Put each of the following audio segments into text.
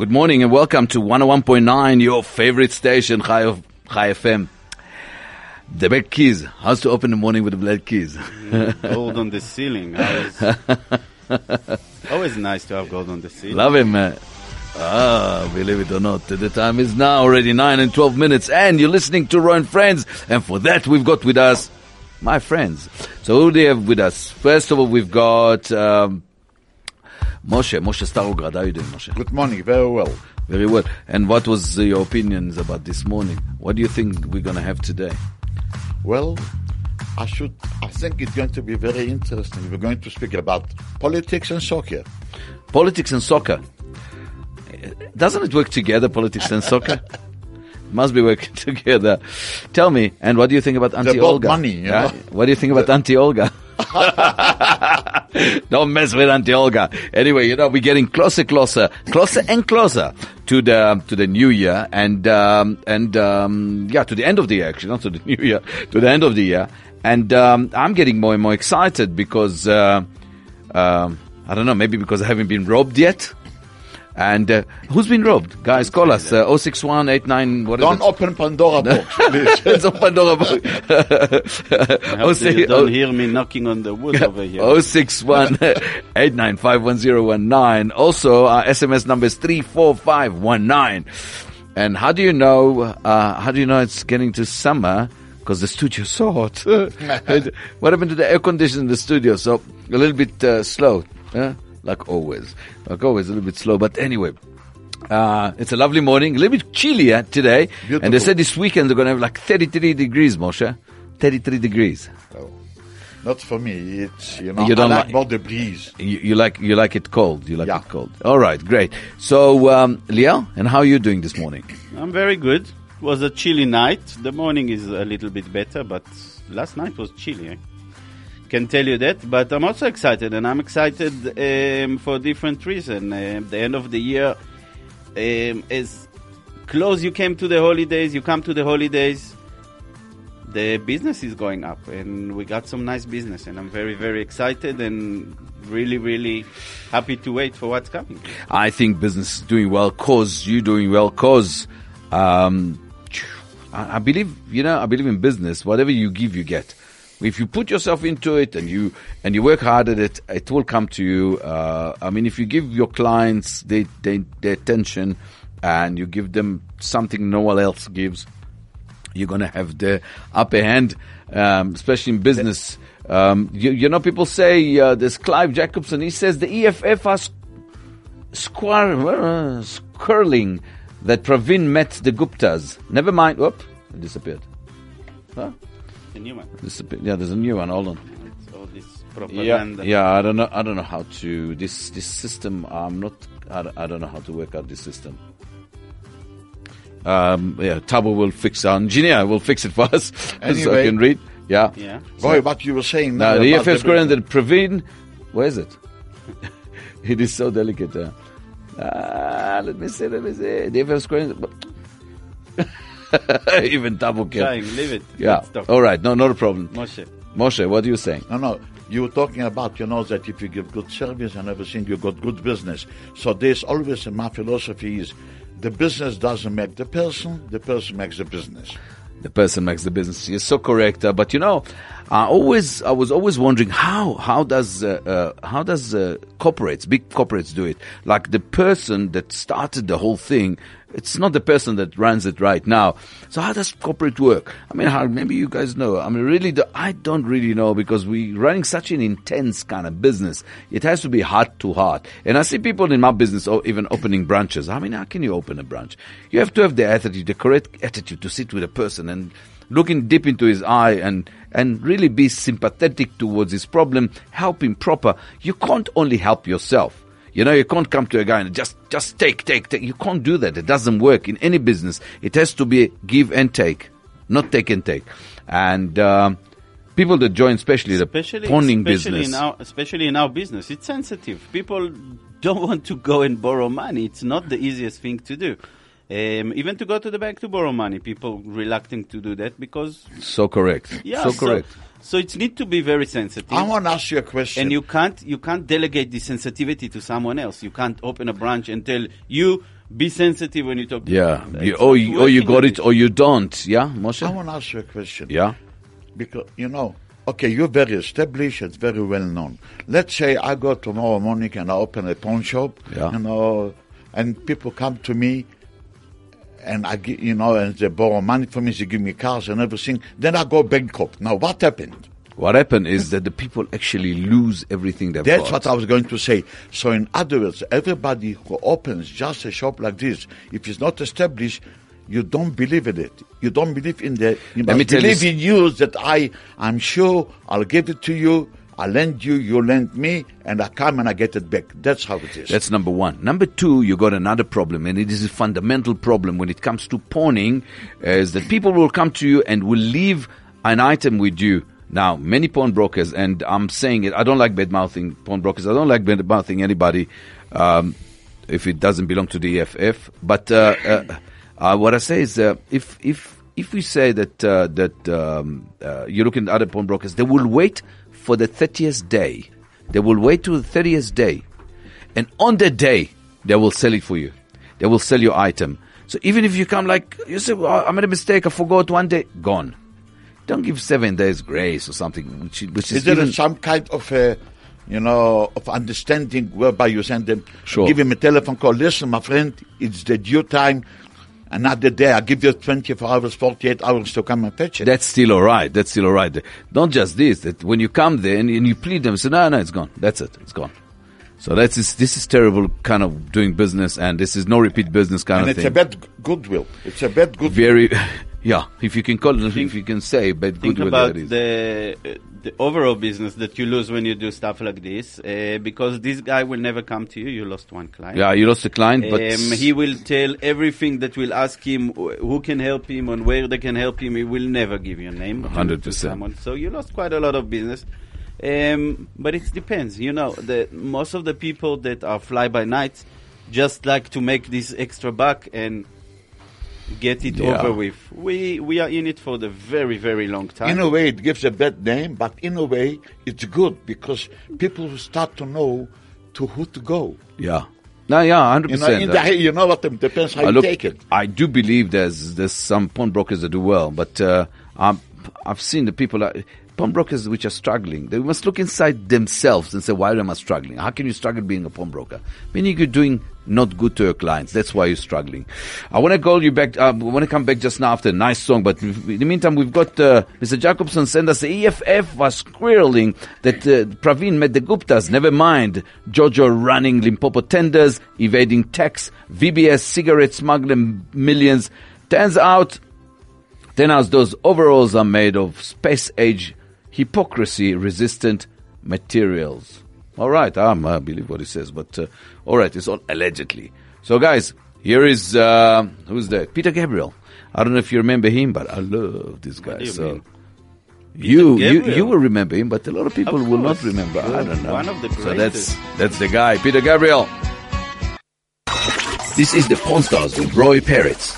Good morning and welcome to 101.9, your favorite station, Chai FM. The black keys. How's to open the morning with the black keys? Gold on the ceiling. Always nice to have gold on the ceiling. Love it, man. Believe it or not, the time is now already 9 and 12 minutes, and you're listening to Roy and Friends, and for that we've got with us my friends. So who do they have with us? First of all, we've got Moshe Starograd. How are you doing, Moshe? Good morning, very well. Very well. And what was your opinions about this morning? What do you think we're going to have today? Well, I think it's going to be very interesting. We're going to speak about politics and soccer. Politics and soccer. Doesn't it work together, politics and soccer? Must be working together. Tell me, and what do you think about Auntie Olga? Money, you know? What do you think about Auntie Olga? Don't mess with Auntie Olga. Anyway, we're getting closer and closer to the new year, and to the end of the year, actually, not to the new year, to the end of the year. And I'm getting more and more excited because I don't know, maybe because I haven't been robbed yet. And who's been robbed? Guys, call us 06189. What is Don't it? open Pandora box, please. It's a Pandora box. I hope that you don't hear me knocking on the wood over here. 06189511019. Also, our SMS number is 34519. And how do you know it's getting to summer? Because the studio's so hot. What happened to the air conditioning in the studio? So a little bit slow. Like always, a little bit slow. But anyway, it's a lovely morning, a little bit chillier today. Beautiful. And they said this weekend they're going to have like 33 degrees, Moshe. 33 degrees. Oh, not for me. It's, you don't like more the breeze. You like it cold. You like it cold. All right, great. So, Liel, and how are you doing this morning? I'm very good. It was a chilly night. The morning is a little bit better, but last night was chilly. Can tell you that, but I'm also excited, and I'm excited for different reasons. The end of the year is close. You come to the holidays, the business is going up, and we got some nice business, and I'm very, very excited and really, really happy to wait for what's coming. I think business is doing well, cause you're doing well, cause I believe in business. Whatever you give, you get. If you put yourself into it and you work hard at it, it will come to you. If you give your clients their attention and you give them something no one else gives, you're going to have the upper hand, especially in business. People say, there's Clive Jacobson, he says the EFF are squirreling that Pravin met the Guptas. Never mind. Whoop, it disappeared. Huh? A new one. Yeah, there's a new one. Hold on. It's all this propaganda. Yeah. I don't know how to this system. I don't know how to work out this system. Tabo will fix. Our engineer will fix it for us, anyway, so I can read. Yeah. Boy, what you were saying now? The EFF that Pravin. Where is it? It is so delicate. Let me see. The EFF squaring. Even Tabo can. Leave it. Yeah. All right. No, not a problem. Moshe, what are you saying? No. You were talking about, that if you give good service and everything, you got good business. So there's always, my philosophy is, the business doesn't make the person makes the business. The person makes the business. You're so correct. But I was always wondering how does corporates, big corporates do it? Like the person that started the whole thing, it's not the person that runs it right now. So how does corporate work? Maybe you guys know. I don't really know, because we're running such an intense kind of business. It has to be heart to heart. And I see people in my business even opening branches. How can you open a branch? You have to have the attitude, the correct attitude to sit with a person and looking deep into his eye and really be sympathetic towards his problem, help him proper. You can't only help yourself. You can't come to a guy and just take. You can't do that. It doesn't work in any business. It has to be give and take, not take and take. And people that join, especially the pawning business. Especially in our business, it's sensitive. People don't want to go and borrow money. It's not the easiest thing to do. Even to go to the bank to borrow money, people reluctant to do that because... So correct. Yeah, so correct. So it needs to be very sensitive. I want to ask you a question. And you can't delegate the sensitivity to someone else. You can't open a branch and tell you Be sensitive when you talk to Yeah. people. You, It's or not you, or you working got on it or you don't. Yeah, Moshe? I want to ask you a question. Yeah. Because, okay, you're very established, it's very well known. Let's say I go tomorrow morning and I open a pawn shop, Yeah. and people come to me and I give, and they borrow money from me, they give me cars and everything. Then I go bankrupt. Now, what happened? What happened is that the people actually lose everything they've That's got. what I was going to say. So, in other words, everybody who opens just a shop like this, if it's not established, you don't believe in it. You don't believe in that. You Let me must tell believe you in you that I'm sure I'll give it to you. I lend you, you lend me, and I come and I get it back. That's how it is. That's number one. Number two, you got another problem, and it is a fundamental problem when it comes to pawning, is that people will come to you and will leave an item with you. Now, many pawnbrokers, and I'm saying it, I don't like bad-mouthing pawnbrokers. I don't like bad-mouthing anybody if it doesn't belong to the EFF. But what I say is, if we say that you're looking at other pawnbrokers, they will wait for the 30th day. They will wait till the 30th day. And on that day, they will sell it for you. They will sell your item. So even if you come like, you say, well, I made a mistake, I forgot one day, gone. Don't give 7 days grace or something, which is Is there even, some kind of of understanding whereby you send them, Sure. give him a telephone call, listen, my friend, it's the due time, another day, I give you 24 hours, 48 hours to come and fetch it. that's still all right. That's still all right. Not just this, that when you come there and you plead them, say, no, it's gone. That's it. It's gone. So this is terrible kind of doing business, and this is no repeat business kind and of it's thing. a bad goodwill. It's a bad goodwill. Very, yeah. If you can call it, if you can say, but Think goodwill about that is. the overall business that you lose when you do stuff like this, because this guy will never come to you. You lost one client. Yeah, you lost a client, but He will tell everything that will ask him who can help him and where they can help him. He will never give you a name. 100%. Someone. So you lost quite a lot of business. But it depends. Most of the people that are fly by night just like to make this extra buck and get it Yeah. over with. We are in it for the very, very long time. In a way, it gives a bad name, but in a way, it's good because people will start to know to who to go. yeah. No, yeah, 100%. You know what? It depends how you Look, take it. I do believe there's some pawnbrokers that do well, but I've seen the people, pawnbrokers which are struggling. They must look inside themselves and say, why am I struggling? How can you struggle being a pawnbroker? Meaning you're doing not good to your clients. That's why you're struggling. I want to call you back. I want to come back just now after a nice song. But in the meantime, we've got Mr. Jacobson send us the EFF was squirreling that Praveen met the Guptas. Never mind. Jojo running Limpopo tenders, evading tax, VBS cigarette smuggling millions. Turns out those overalls are made of space-age hypocrisy-resistant materials. All right, I believe what he says, but all right, it's all allegedly. So, guys, here is who's that? Peter Gabriel. I don't know if you remember him, but I love this guy. do you So mean? you will remember him, but a lot of people Of will not course. remember. I don't know. One of the So greatest. that's the guy, Peter Gabriel. This is the Pawn Stars with Roy Peretz.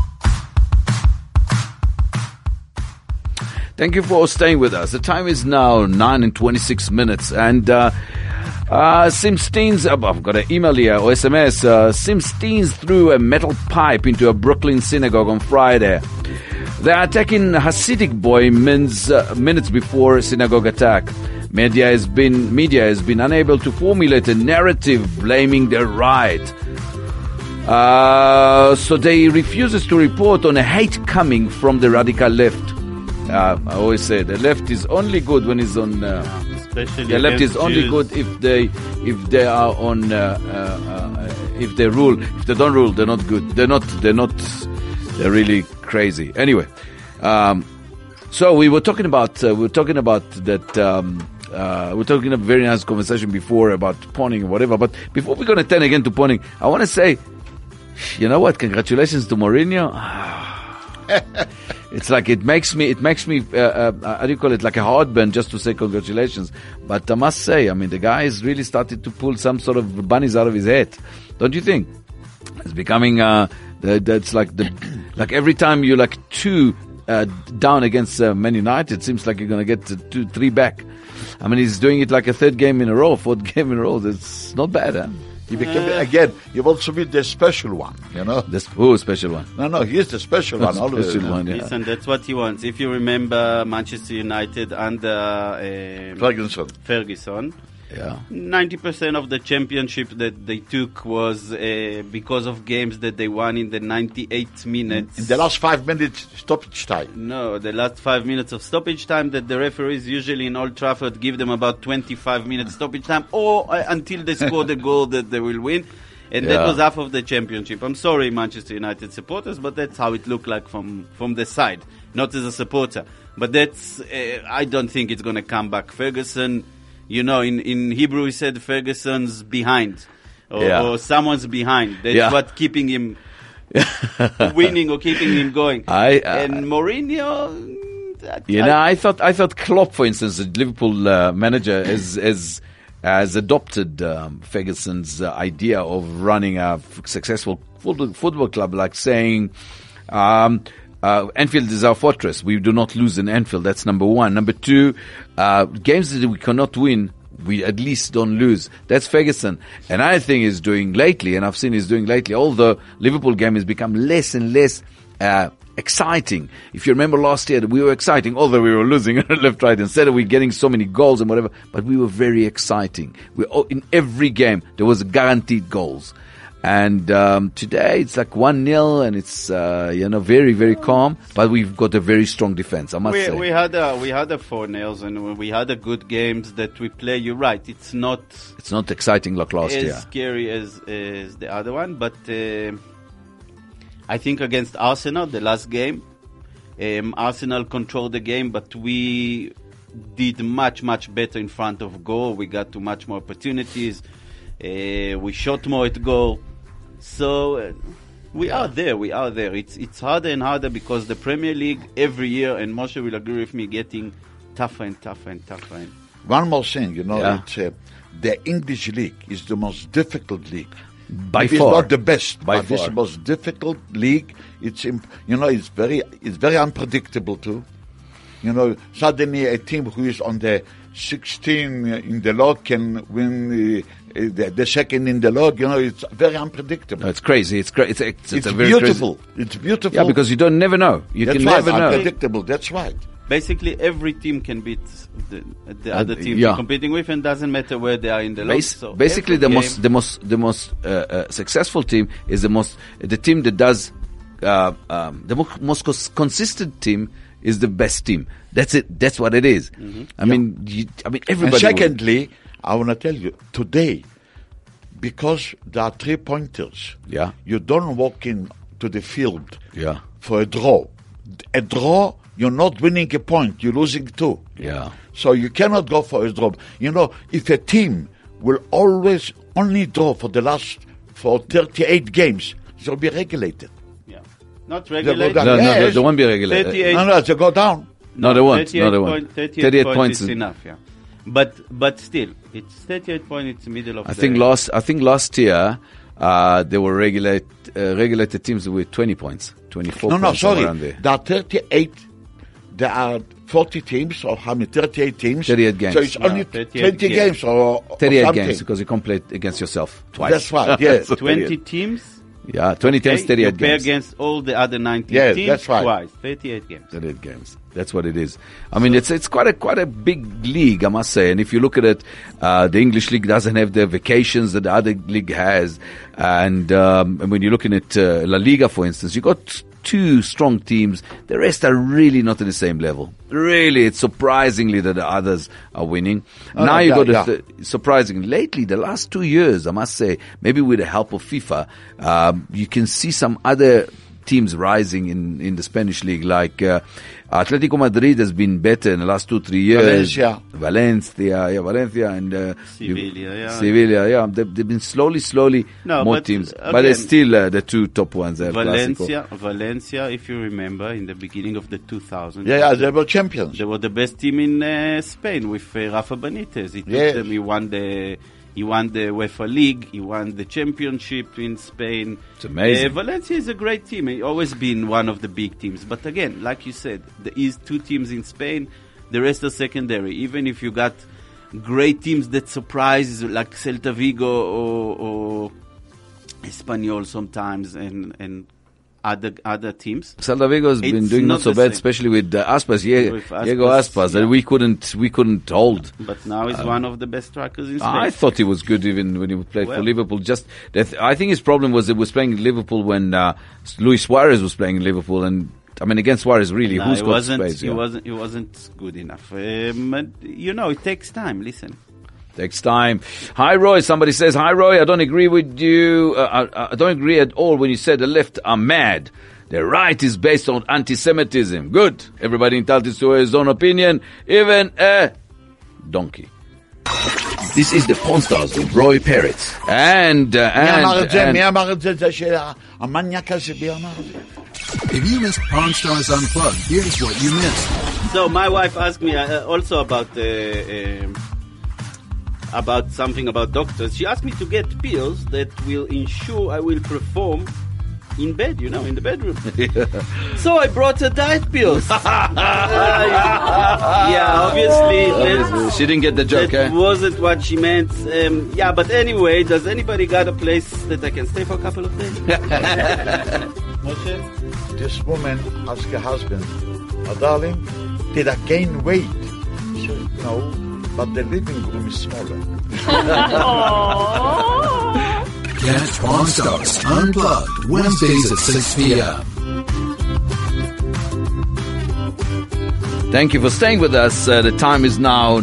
Thank you for staying with us. The time is now 9:26, and Sim Steens, I've got an email here or SMS. Sim Steens threw a metal pipe into a Brooklyn synagogue on Friday. They are attacking Hasidic boy minutes before synagogue attack. Media has been unable to formulate a narrative blaming the riot. So they refuses to report on a hate coming from the radical left. I always say the left is only good when it's on. Especially The left is against only Jews. good if they are on. If they rule, if they don't rule, they're not good. They're They're really crazy. Anyway, so we were talking about that. We're talking a very nice conversation before about pawning or whatever. But before we're going to turn again to pawning, I want to say, you know what? Congratulations to Mourinho. It's like it makes me how do you call it, like a heartburn just to say congratulations. But I must say, I mean, the guy has really started to pull some sort of bunnies out of his head, don't you think? It's becoming that's like like every time you're like two down against Man United, it seems like you're going to get 2-3 back. I mean, he's doing it like a fourth game in a row. That's not bad, huh? He became, again, he wants to be the special one, you know. Special one. No, he's the special one. Always. Special one, yeah. Listen, that's what he wants. If you remember Manchester United under Ferguson, Yeah. 90% of the championship that they took was because of games that they won in the 98 minutes. In the last 5 minutes stoppage time. No, the last 5 minutes of stoppage time that the referees usually in Old Trafford give them about 25 minutes stoppage time or until they score the goal that they will win. And that was half of the championship. I'm sorry, Manchester United supporters, but that's how it looked like from the side, not as a supporter. But that's, I don't think it's going to come back. Ferguson, you know, in Hebrew he said Ferguson's behind, or someone's behind. That's what keeping him winning or keeping him going. And Mourinho, I thought Klopp, for instance, the Liverpool manager, has adopted Ferguson's idea of running a successful football club, like saying, Anfield is our fortress. We do not lose in Anfield. That's number one. Number two, games that we cannot win, we at least don't lose. That's Ferguson. Another thing he's doing lately, and I've seen he's doing lately, although Liverpool game has become less and less exciting. If you remember last year, we were exciting, although we were losing left, right, and center. We're getting so many goals and whatever, but we were very exciting. In every game, there was guaranteed goals. And today it's like 1-0, and it's very, very calm. But we've got a very strong defense, I must say. We had a 4-0, and we had a good games that we play. You're right. It's not exciting like last year. As scary as the other one, but I think against Arsenal, the last game, Arsenal controlled the game, but we did much, much better in front of goal. We got to much more opportunities. We shot more at goal. So we are there. It's harder and harder because the Premier League every year, and Moshe will agree with me, getting tougher and tougher and tougher. One more thing, it's, the English league is the most difficult league. By far. It's not the best, By but far. it's the most difficult league. It's very unpredictable too. Suddenly a team who is on the 16 in the log can win the second in the log. It's very unpredictable. No, it's crazy. It's great. It's a very beautiful. Crazy. It's beautiful. Yeah, because you don't never know. That's can right, never know. unpredictable. That's right. Basically, every team can beat the other team they're competing with, and doesn't matter where they are in the log. So basically, the most successful team is the team that does the most consistent team is the best team. That's it. That's what it is. Mm-hmm. I mean, everybody. And secondly, I want to tell you today, because there are 3 pointers. Yeah. You don't walk in to the field. Yeah. For a draw. A draw, you're not winning a point. You're losing 2. Yeah. So you cannot go for a draw. If a team will always only draw for 38 games, they'll be regulated. Yeah, not regulated. No, they won't be regulated. They go down. No, they won't. 38 points is enough. Yeah, but still, it's 38 points. It's the middle of. I think last year they were regulated teams with 20 points, 24 points. No, sorry. Around there. There are 38. There are 40 teams, or how many? 38 teams. 38 games. So it's only 20 games or 38 something. games because you can play against yourself twice. That's right. Yes. 20 teams. Yeah, 20 times 38 you games. play against all the other 19 teams that's right. twice. 38 games. 38 games. That's what it is. I mean, it's quite a big league, I must say. And if you look at it, the English league doesn't have the vacations that the other league has. And when you're looking at La Liga, for instance, you got 2 strong teams. The rest are really not at the same level. Really, it's surprisingly that the others are winning. Surprisingly, lately, the last 2 years, I must say, maybe with the help of FIFA, you can see some other teams rising in the Spanish league, like Atletico Madrid has been better in the last 2-3 years. Valencia, and Sevilla. They've been slowly more teams, again, but they're still the 2 top ones. Valencia, if you remember, in the beginning of the 2000s, they were champions. They were the best team in Spain with Rafa Benitez. He took them. He won the UEFA League. He won the championship in Spain. It's amazing. Valencia is a great team. He's always been one of the big teams. But again, like you said, there is 2 teams in Spain. The rest are secondary. Even if you got great teams that surprise, like Celta Vigo or Espanyol sometimes, and other teams. Celta Vigo has been It's doing not not so the bad, same. especially with Aspas, With Diego Aspas, Aspas, yeah. that we couldn't hold. But now he's one of the best strikers in Spain. I thought he was good even when he played for Well. Liverpool. I think his problem was he was playing in Liverpool when Luis Suarez was playing in Liverpool, and I mean against Suarez, really, No, who's he got wasn't. space? He Yeah. wasn't good enough. And, it takes time. Listen. Takes time. Hi, Roy. Somebody says, hi, Roy. I don't agree with you. I don't agree at all when you said the left are mad. The right is based on anti-Semitism. Good. Everybody entitled to his own opinion, even a donkey. This is the Pawn Stars with Roy Peretz. And מי אמר את זה? זה שהמניאק הזה, מי אמר את זה? If you missed Pawn Stars Unplugged, here's what you missed. So my wife asked me also about something about doctors. She asked me to get pills that will ensure I will perform in bed, in the bedroom. So I brought her diet pills. Obviously. she didn't get the joke, That eh? wasn't what she meant. But anyway, does anybody got a place that I can stay for a couple of days? Moshe? This woman asked her husband, darling, did I gain weight? He said, no, but the living room is smaller. Catch Pawn Stars Unplugged Wednesdays at 6 p.m. Thank you for staying with us. The time is now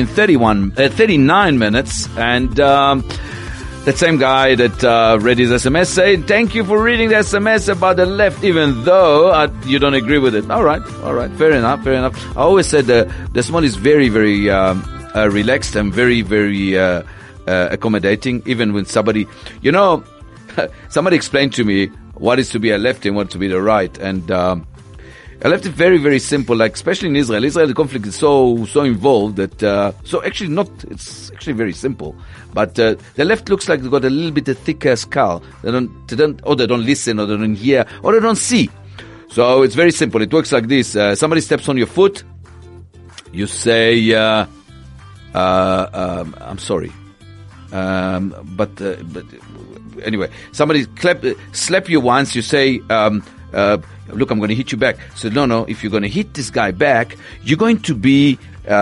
39 minutes. And that same guy that read his SMS saying, thank you for reading the SMS about the left, even though you don't agree with it. All right. Fair enough. I always said the Small is very, very relaxed and very, very accommodating, even when somebody explained to me what is to be a left and what to be the right. And a left is very, very simple, like especially in Israel. The conflict is so involved that it's actually very simple. But the left looks like they've got a little bit of thicker skull. They don't listen, or they don't hear, or they don't see. So it's very simple. It works like this. Somebody steps on your foot, you say, I'm sorry. But anyway, somebody slap you once, you say, look, I'm going to hit you back. So no, if you're going to hit this guy back, you're going to make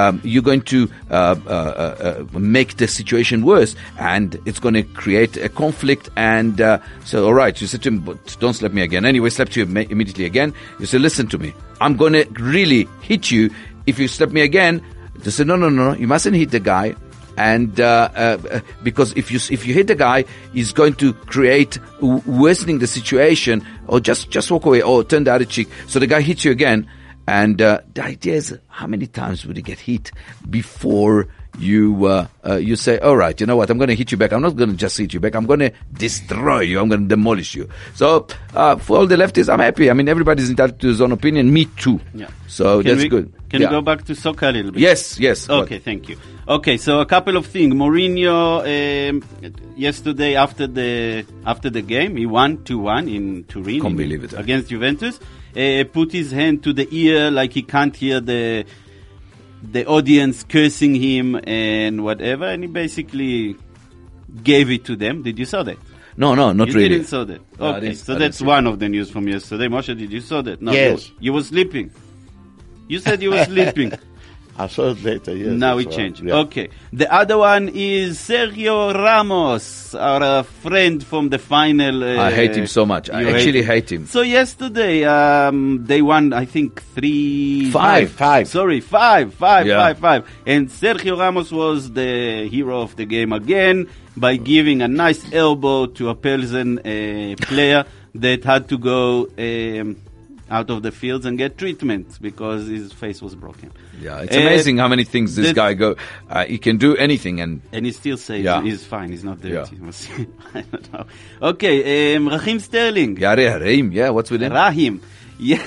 the situation worse, and it's going to create a conflict. And so, all right, you said to him, but don't slap me again. Anyway, slapped you immediately again. You say, listen to me, I'm going to really hit you if you slap me again. They say, no, you mustn't hit the guy. And because if you hit the guy, he's going to create worsening the situation, or just walk away or turn the other cheek. So the guy hits you again, and the idea is, how many times would he get hit before you say, all right, you know what, I'm going to hit you back. I'm not going to just hit you back. I'm going to destroy you. I'm going to demolish you. So for all the leftists, I'm happy. I mean, everybody's entitled to his own opinion. Me too. Yeah. So that's good. Can we go back to soccer a little bit? Yes. Okay, thank you. Okay, so a couple of things. Mourinho, yesterday after the game, he won 2-1 in Turin. Can't believe it. Against Juventus. Put his hand to the ear like he can't hear the audience cursing him and whatever, and he basically gave it to them. Did you saw that? No, not you really. You didn't saw that. No, I Okay, didn't- so I that's didn't see one of the news from yesterday. Moshe, did you saw that? No, Yes. you were sleeping. You said you were sleeping. I saw it later, yes. Now that's it right. changed. Yeah. Okay. The other one is Sergio Ramos, our friend from the final. I hate him so much. I you actually hate him. So yesterday, they won, I think, 3-5. Five. Sorry, 5. Yeah. And Sergio Ramos was the hero of the game again by giving a nice elbow to a Pilsen player that had to go out of the fields and get treatment because his face was broken. Yeah, it's amazing how many things this guy go. He can do anything, and he still says Yeah. he's fine. He's not dirty. Yeah. I don't know. Okay, Raheem Sterling. Raheem, what's with him? Raheem. Yeah.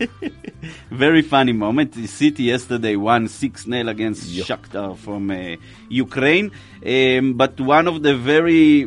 Very funny moment. The City yesterday won 6-0 against Shakhtar from Ukraine. But one of the very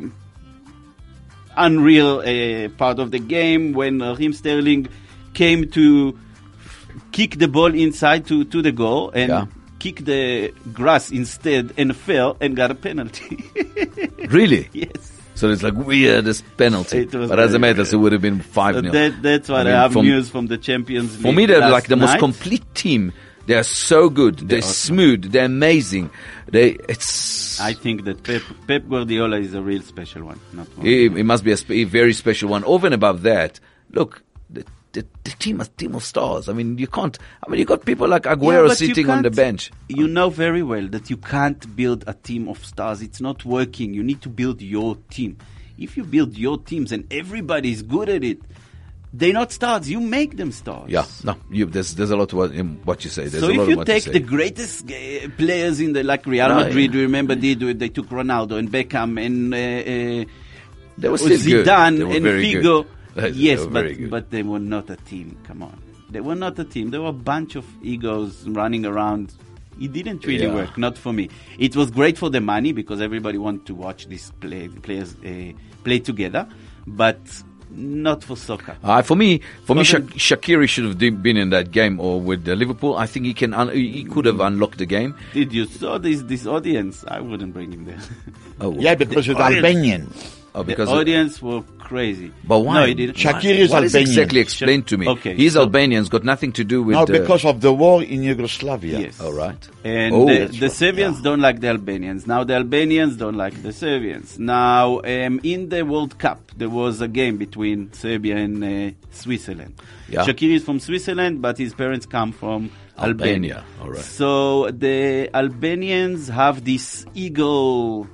unreal part of the game when Raheem Sterling came to kick the ball inside to the goal and kicked the grass instead and fell and got a penalty. Really? Yes. So it's like weirdest penalty. It was But as a very matter, it would have been 5-0. That's what I mean, have from- news from the Champions League. For me, they're last like the most night. complete team. They are so good. They're smooth. They're amazing. I think that Pep Guardiola is a real special one. Not one. He must be a very special one. Over and above that, look, the team is a team of stars. I mean, you can't. I mean, you got people like Aguero but you sitting on the can't- bench. You know very well that you can't build a team of stars. It's not working. You need to build your team. If you build your teams and everybody is good at it, they're not stars. You make them stars. Yeah, no, there's a lot in what you say. There's So a lot if of you what take say. the greatest players in the like Real No, Madrid, yeah. remember they took Ronaldo and Beckham and They were still good. Zidane They were and very Figo. good. They Yes, were very good. but they were not a team. Come on, they were not a team. There were a bunch of egos running around. It didn't really Yeah. work. Not for me. It was great for the money because everybody wanted to watch these players play together, but not for soccer. For me, Wasn't- Shaqiri should have been in that game or with Liverpool. I think he could have unlocked the game. Did you saw this audience? I wouldn't bring him there. Oh, Yeah, because it's audience- Albanian. oh, The because audience were crazy. But why? No, he didn't. Shaqiri is What is Albanian. exactly explained to me? Okay, He's so- Albanian. It's got nothing to do with. No, because of the war in Yugoslavia. Yes. All right. And Oh, the that's right, Serbians yeah. don't like the Albanians. Now the Albanians don't like the Serbians. Now in the World Cup there was a game between Serbia and Switzerland. Yeah. Shaqiri is from Switzerland, but his parents come from Albania. All right. So the Albanians have this ego.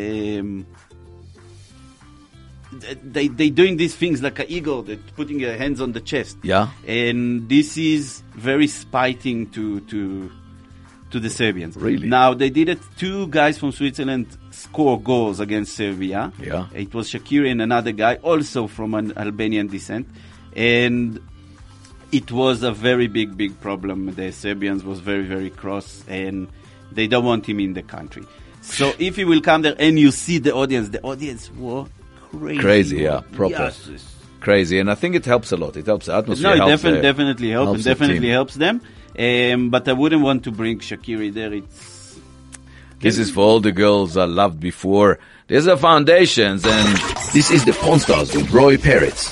They doing these things like an eagle, they're putting their hands on the chest. Yeah. And this is very spiting to the Serbians. Really? Now they did it. Two guys from Switzerland score goals against Serbia. Yeah. It was Shaqiri and another guy, also from an Albanian descent, and it was a very big problem. The Serbians was very cross, and they don't want him in the country. So if he will come there, and you see the audience were crazy. Crazy, yeah, proper. Yes. Crazy, and I think it helps a lot. It helps the atmosphere. No, it helps the- definitely helps, and helps the definitely team. helps them. But I wouldn't want to bring Shaqiri there. It's This is for all the girls I loved before. There's a foundations, and This is the Pawn Stars with Roy Peretz.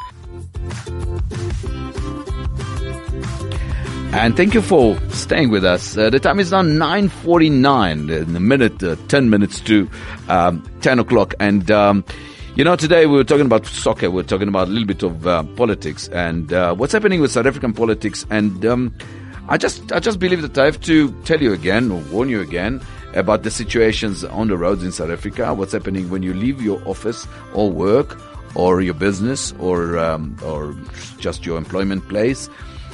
And thank you for staying with us. The time is now 9:49, in a minute, 10 minutes to 10 o'clock. And, today we were talking about soccer. We're talking about a little bit of politics and what's happening with South African politics. And I just believe that I have to tell you again, or warn you again, about the situations on the roads in South Africa, what's happening when you leave your office or work or your business or just your employment place.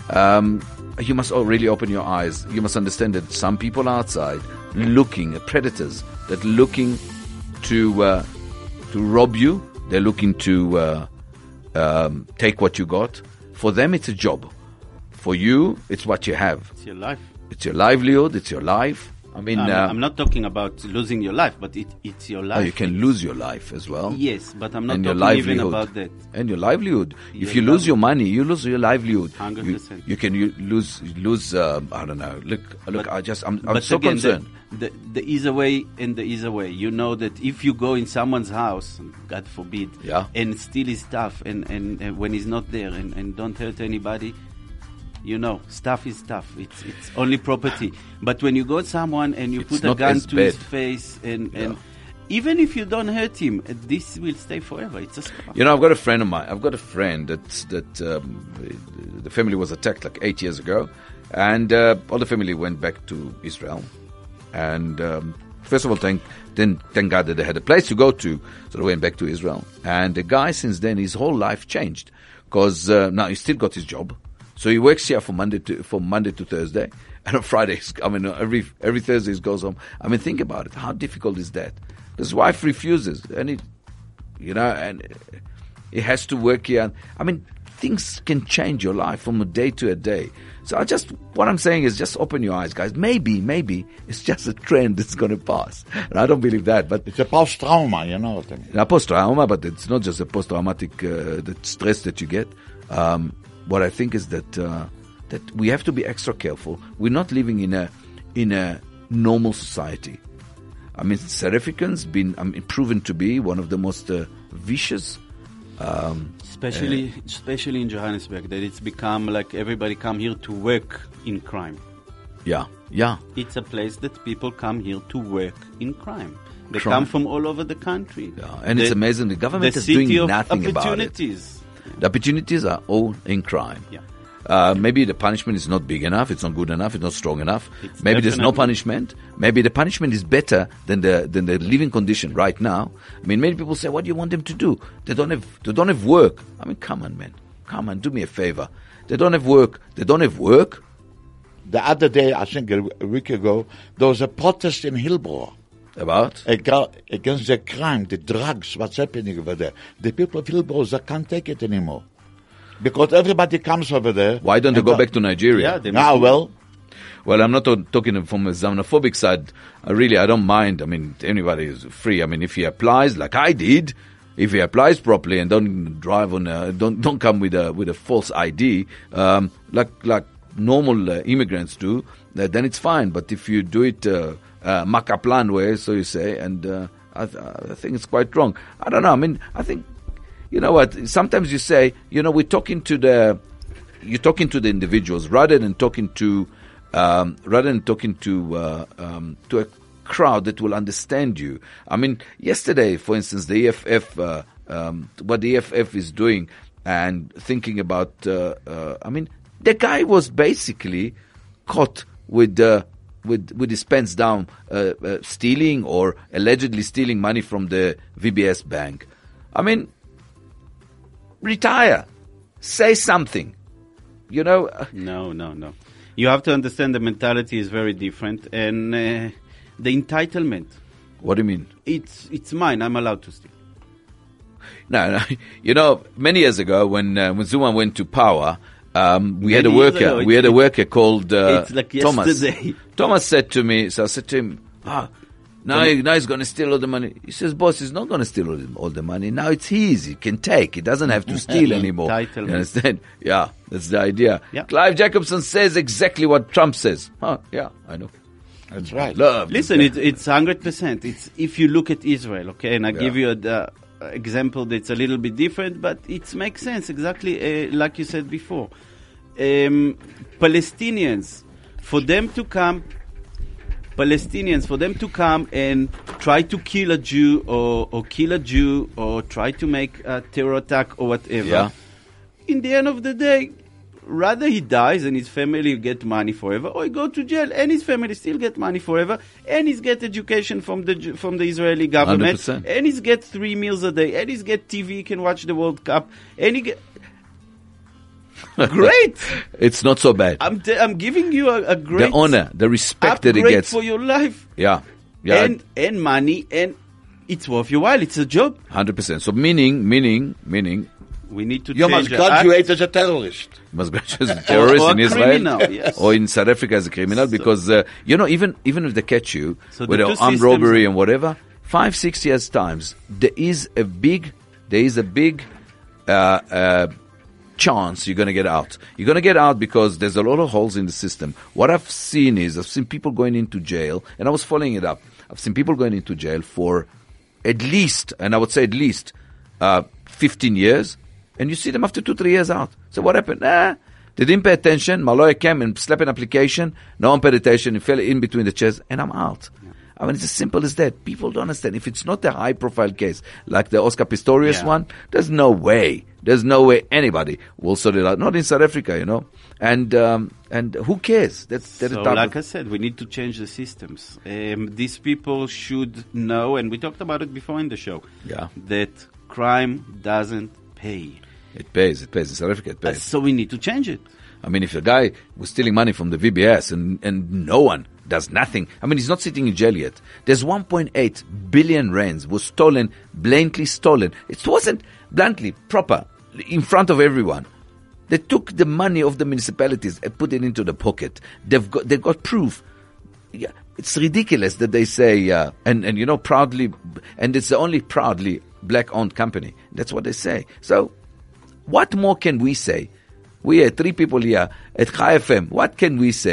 You must really open your eyes. You must understand that some people outside looking at predators that looking to rob you. They're looking to take what you got. For them, it's a job. For you, it's what you have. your life. It's your livelihood. It's your life. I mean, I'm not talking about losing your life, but it's your life. you can lose your life as well. Yes, but I'm not And your talking even livelihood. about that. And your livelihood. If Your you lose your money, you lose your livelihood. 100%. You can lose. I don't know. Look. I'm But so again, concerned. the easier way and the easier way. You know that if you go in someone's house, God forbid, Yeah. and steal his stuff, and when he's not there, and don't hurt anybody, stuff is stuff. It's only property. But when you go to someone and you It's put a not gun as to his bad. face, and Yeah. even if you don't hurt him, this will stay forever. It's a scar. I've got a friend of mine. I've got a friend that the family was attacked like 8 years ago, and all the family went back to Israel. And first of all, thank God that they had a place to go to, so they went back to Israel. And the guy, since then, his whole life changed because now he's still got his job. So he works here from Monday to Thursday, and on Fridays, every Thursday he goes home. Think about it. How difficult is that? His wife refuses, and and he has to work here. Things can change your life from a day to a day. So what I'm saying is just open your eyes, guys. Maybe it's just a trend that's going to pass. And I don't believe that, but It's a post-trauma, you know what I mean? post-trauma, but it's not just a post-traumatic the stress that you get. What I think is that we have to be extra careful. We're not living in in a normal society. I mean, South Africans been proven to be one of the most vicious. Especially in Johannesburg, that it's become like everybody come here to work in crime. Yeah. It's a place that people come here to work in crime. They Crime. come from all over the country. Yeah, and it's amazing. The government the is doing city of nothing about it. opportunities. The opportunities are all in crime. Yeah. Maybe the punishment is not big enough, it's not good enough, it's not strong enough. It's Maybe there's no definitely- punishment. Maybe the punishment is better than the living condition right now. I mean, many people say, what do you want them to do? They don't have work. I mean, come on, man. Come on, do me a favor. They don't have work. The other day, I think a week ago, there was a protest in Hillbrow About? against the crime, the drugs, what's happening over there. The people of Hillbrow, they can't take it anymore. Because everybody comes over there. Why don't they and go back to Nigeria? Yeah, they well, Well, I'm not talking from a xenophobic side. I don't mind. I mean, anybody is free. I mean, if he applies like I did, if he applies properly and don't drive on, don't come with a false ID, like normal immigrants do, then it's fine. But if you do it Makaplan way, so you say, and I think it's quite wrong. I don't know. I mean, I think, you know what? Sometimes you say, you're talking to the individuals rather than talking to a crowd that will understand you. I mean, yesterday, for instance, the EFF, what the EFF is doing and thinking about, I mean, the guy was basically caught with his pants down, stealing or allegedly stealing money from the VBS bank. I mean, retire. Say something. No. You have to understand the mentality is very different, and the entitlement. What do you mean? It's mine. I'm allowed to steal. No. Many years ago when Zuma went to power, we had a Many years ago, worker. We had a worker called it's like Thomas. yesterday. Thomas said to me. So I said to him, now he's going to steal all the money. He says, boss, he's not going to steal all the money. Now it's his. He can take. He doesn't have to steal anymore. Entitlement. You understand? Yeah, that's the idea. Yeah. Clive Jacobson says exactly what Trump says. Yeah, I know. that's right. Love. Listen, it's 100%. It's if you look at Israel, okay, and I give you the example that's a little bit different, but it makes sense exactly like you said before. Palestinians, for them to come and try to kill a Jew or kill a Jew or try to make a terror attack or whatever. Yeah. In the end of the day, rather he dies and his family get money forever, or he go to jail and his family still get money forever, and he's get education from the Israeli government, 100%. and he's get 3 meals a day, and he's get TV, he can watch the World Cup, and he get great. It's not so bad. I'm giving you a great The honor, the respect that he upgrade gets. for your life, Yeah. and money, and it's worth your while. It's a job. 100%. So meaning, We need to You change must the graduate as a terrorist. must graduate as a terrorist Or in a Israel criminal, yes. or in South Africa as a criminal, because even if they catch you So with the an two armed systems- robbery and whatever, 5-6 years times there is a big chance you're going to get out. You're going to get out because there's a lot of holes in the system. What I've seen people going into jail, and I was following it up. I've seen people going into jail for at least 15 years, and you see them after 2-3 years out. So what happened? They didn't pay attention. My lawyer came and slapped an application. No one paid attention. It fell in between the chairs, and I'm out. I mean, it's as simple as that. People don't understand. If it's not a high-profile case like the Oscar Pistorius one, there's no way anybody will sort it out. Not in South Africa, And who cares? That's So, the type like of, I said, we need to change the systems. These people should know, and we talked about it before in the show, that crime doesn't pay. It pays. In South Africa, it pays. So we need to change it. I mean, if a guy was stealing money from the VBS and no one does nothing, I mean, he's not sitting in jail yet. There's 1.8 billion rands was stolen, blatantly stolen. It wasn't bluntly proper in front of everyone. They took the money of the municipalities and put it into the pocket. They've got proof. Yeah, it's ridiculous that they say, and proudly, and it's the only proudly black-owned company. That's what they say. So, what more can we say? We are 3 people here at Chai FM. What can we say?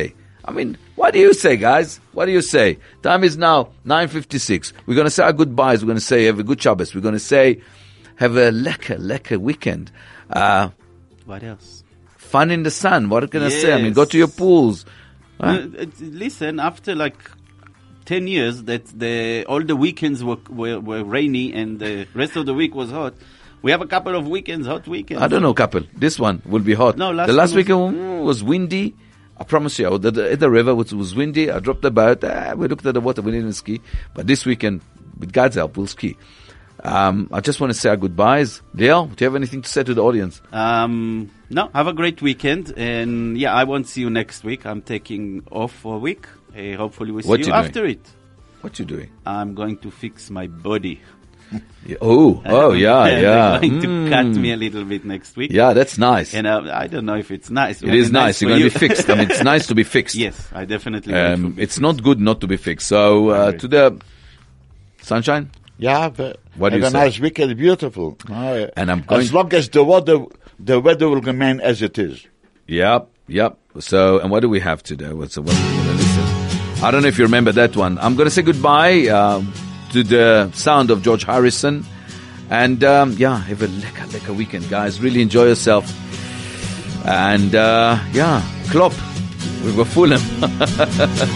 I mean, what do you say, guys? What do you say? Time is now 9:56. We're going to say our goodbyes. We're going to say have a good Shabbos. We're going to say have a lekker weekend. What else? Fun in the sun. What can I say? I mean, Yes. go to your pools. Listen, after like 10 years that all the weekends were rainy and the rest of the week was hot, we have a couple of weekends, hot weekends. I don't know, couple. This one will be hot. No, the last one weekend was windy. I promise you, I was at the river, which was windy. I dropped the boat. We looked at the water. We didn't ski. But this weekend, with God's help, we'll ski. I just want to say our goodbyes. Liel, do you have anything to say to the audience? No, have a great weekend. And yeah, I won't see you next week. I'm taking off for a week. Hopefully we'll see What you you doing? after it. What you doing? I'm going to fix my body. Yeah. Oh, yeah. They're going to cut me a little bit next week. Yeah, that's nice. And I don't know if it's nice. It is nice. You're going to be fixed. I mean, it's nice to be fixed. Yes, I definitely will be It's not good not to be fixed. So, agree. to the sunshine, Yeah, but What do have you a say? nice weekend, beautiful. Oh, And I'm going- as long as the weather will remain as it is. Yep. So, and what do we have today? What's what listen? I don't know if you remember that one. I'm going to say goodbye to the sound of George Harrison. And, have a lekker weekend, guys. Really enjoy yourself. And, Klopp. We were Fulham.